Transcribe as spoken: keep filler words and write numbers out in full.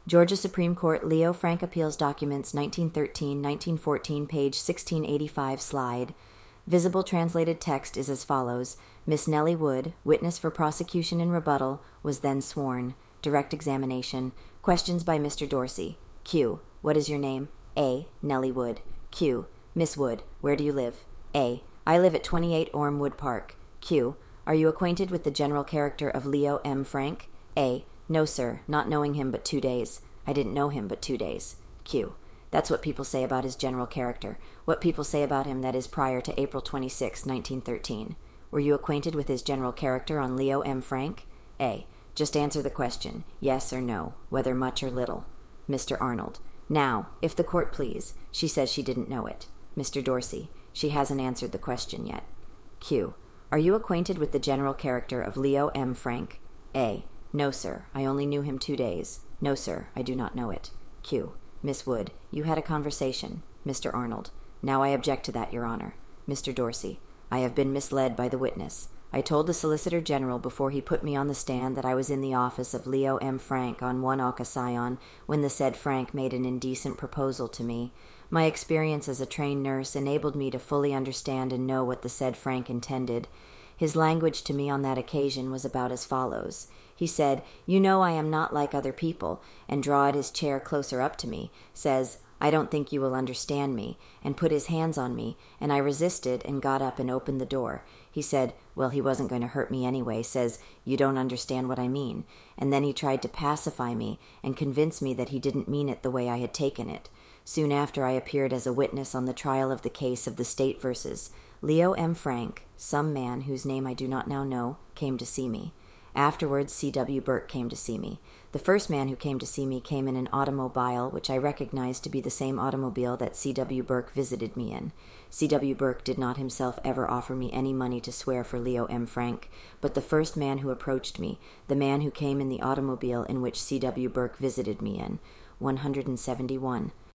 Georgia Supreme Court Leo Frank Appeals Documents nineteen thirteen nineteen fourteen, page sixteen eighty-five, slide. Visible translated text is as follows. Miss Nellie Wood, witness for prosecution and rebuttal, was then sworn. Direct examination. Questions by Mister Dorsey. Q. What is your name? A. Nellie Wood. Q. Miss Wood, where do you live? A. I live at twenty-eight Ormwood Park. Q. Are you acquainted with the general character of Leo M. Frank? A. No, sir, not knowing him but two days. I didn't know him but two days. Q. That's what people say about his general character. What people say about him that is prior to April twenty-sixth, nineteen thirteen. Were you acquainted with his general character on Leo M. Frank? A. Just answer the question, yes or no, whether much or little. Mister Arnold. Now, if the court please. She says she didn't know it. Mister Dorsey. She hasn't answered the question yet. Q. Are you acquainted with the general character of Leo M. Frank? A. No, sir. I only knew him two days. No, sir. I do not know it. Q. Miss Wood, you had a conversation. Mister Arnold. Now I object to that, Your Honor. Mister Dorsey. I have been misled by the witness. I told the Solicitor General before he put me on the stand that I was in the office of Leo M. Frank on one Occasion when the said Frank made an indecent proposal to me. My experience as a trained nurse enabled me to fully understand and know what the said Frank intended. His language to me on that occasion was about as follows. He said, "You know I am not like other people," and drawed his chair closer up to me, says, "I don't think you will understand me," and put his hands on me, and I resisted and got up and opened the door. He said, well, he wasn't going to hurt me anyway, says, "You don't understand what I mean." And then he tried to pacify me and convince me that he didn't mean it the way I had taken it. Soon after I appeared as a witness on the trial of the case of the State versus Leo M. Frank. Some man, whose name I do not now know, came to see me. Afterwards, C W Burke came to see me. The first man who came to see me came in an automobile, which I recognized to be the same automobile that C W Burke visited me in. C W Burke did not himself ever offer me any money to swear for Leo M. Frank, but the first man who approached me, the man who came in the automobile in which C W Burke visited me in, one hundred seventy-one.